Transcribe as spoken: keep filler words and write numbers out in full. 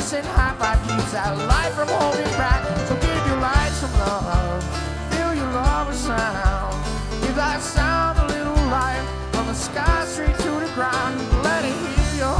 listen, high five keeps that life from holding back. So